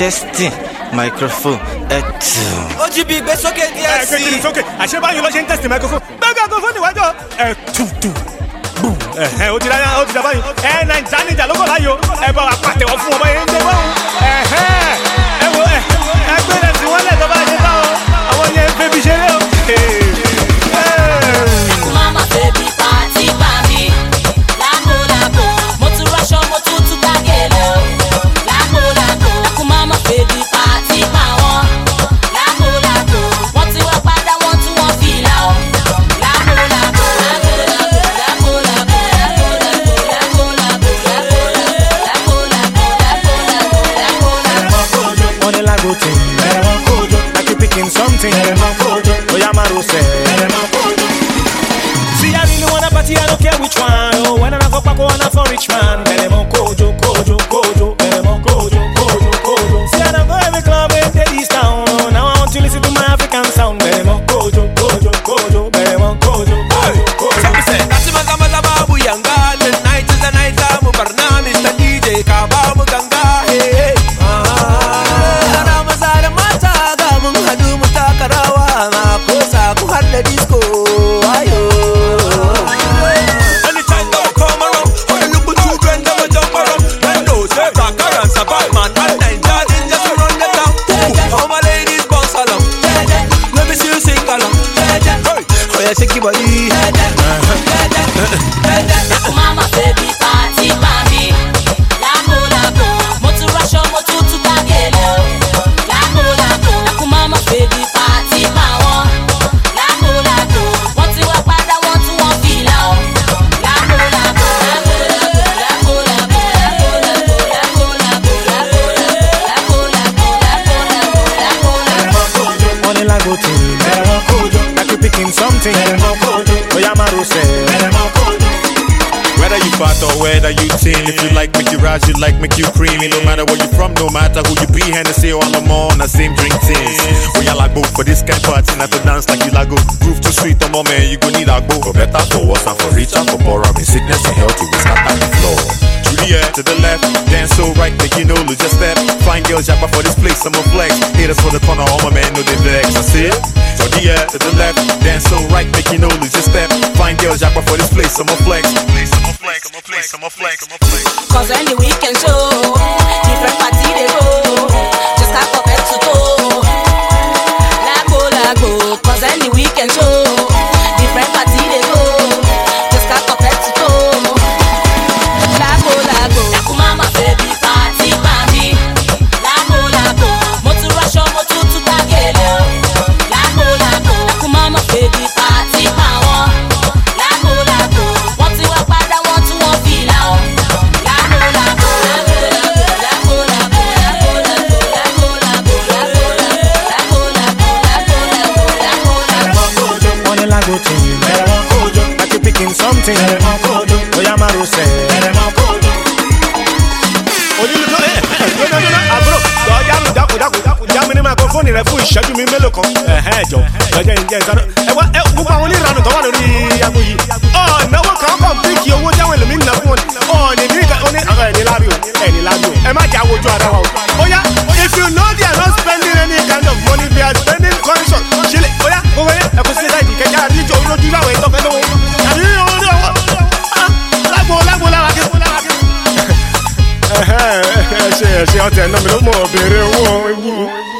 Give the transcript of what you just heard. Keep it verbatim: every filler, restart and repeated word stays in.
testing microphone ẹ tù. ó jí bí gbé sókè díẹ̀ sí. ẹ gbé sókè àṣẹ báyìí ló ṣe ń test microphone gbẹ́gà microphone níwájú ẹ tù tù bù ẹ ó ti dá ó ti dá báyìí ẹ nàìjíríà níjà ló kọ̀ láyò ẹ bá wa pàtẹ́wọ́ fún ọmọ yẹn ń dé báwọn ẹ ẹ wo ẹ ẹ gbé rẹ̀ sí wọ́n lẹ̀ tó bá ṣe báwọn àwọn yẹn ń bẹ́bí ṣeré o. Mama baby party pa mi lágbo lágbo mo tún rọṣọ mo tún tún gbàgede o lágbo lágbo Mama baby party pa wọn lágbo lágbo wọ́n ti wá padà wọ́n tún wọ́n fìlà o lágbo lágbo lágbo lágbo lágbo lágbo lágbo lágbo lágbo lágbo lágbo. Money lago thing, like you picking something. Oya maru say. See, I really wanna party, I don't care which one. Oh, when I go back, I wanna for rich man. Belemo kojo, kojo, kojo, belemo kojo, kojo, kojo. See, I don't go every club in the East town. Oh, now I want to listen to my African sound. Belemo kojo, kojo, kojo, belemo kojo, kojo, kojo. Kasi maza maza babu yanga, the night is the night. Mu barna Mister D J ka ba mu ganga. Hey, ah, na maza da mata ga mun hadu mu taka rawa na kosa ku har da disco. Ayo. Shake your body. Mama baby party pa mi lágbo lágbo mo tún rọṣọ mo tún tún gbàgede o lágbo lágbo Mama baby party pa wọn lágbo lágbo wọ́n ti wá padà wọ́n tún wọ́n fìlà o lágbo lágbo lágbo lágbo lágbo lágbo lágbo lágbo lágbo lágbo. Money lago thing, like you picking something. Oya maru say. Whether you fat or whether you thin, if you like make you rise, you like make you creamy. No matter where you from, no matter who you be, Hennessy or Lamar, on the same drink tins. We all like both for this kind party, not to dance like you like go. Groove too sweet, oh man, you gon' need a go. For better, for worse, and for richer, for poorer, in sickness and health, you will start on the floor. Juliet to the left, dance so right, make you know, lose your step. Fine girls, jabba for this place, I'm a flex. Haters for the corner, all my man know they vex. I see it. Juliet to the left, dance so right, make you know, lose your step. Fine girls, jabba for this place, I'm a flex. I'm a flex, I'm a flex, I'm a flex, I'm a flex. Cause when the weekend show, different party they go, just have up head to toe. Lago, lago, cause when the weekend show, different party they go, just have up head to toe. Lago, lago, Mama baby party pa mi. Lago, lago, mo tún rọṣọ mo tún tún gbàgede o. Lago, lago, Mama baby party pa wọn. Lago, lago, wọ́n ti wá padà wọ́n tún wọ́n fìlà o. Lago, lago, lago, lago, lago, lago, lago, lago, lago, lago, lago, lago, lago. Money lago thing, like you picking something. Oya maru say. Àbúrò lọ́jà mi dákúdákú já mi ní microphone rẹ fún ìṣẹ́jú mi mélòó kan. ẹ̀hẹ́ jọ lọ́jà yìí jẹ́ ìsáré. ẹ wá ẹ gbogbo àwọn oníranù tó wà lórí aago yìí. ọ̀ náwó kan kàn píìkì owó jáwé lèmi ń nà fún wọn. ọ̀ ní ní ní àwọn ẹ̀ní lábí o ẹ̀ní lábí o ẹ má jà wojú ara wa o. Oya if you know they are not spending any kind of money they are spending conscious. ṣílẹ̀ oya gbogbo yẹn ẹ kò sí sáìdì kẹjá àdíjọ olójú láwọn ẹ̀tọ́ fẹ́ lọ́wọ́. àbí lágbo lágbo lára kí. ẹ ṣe ẹ ṣe ọtẹ náà mi ló mọ obìnrin owó ewu.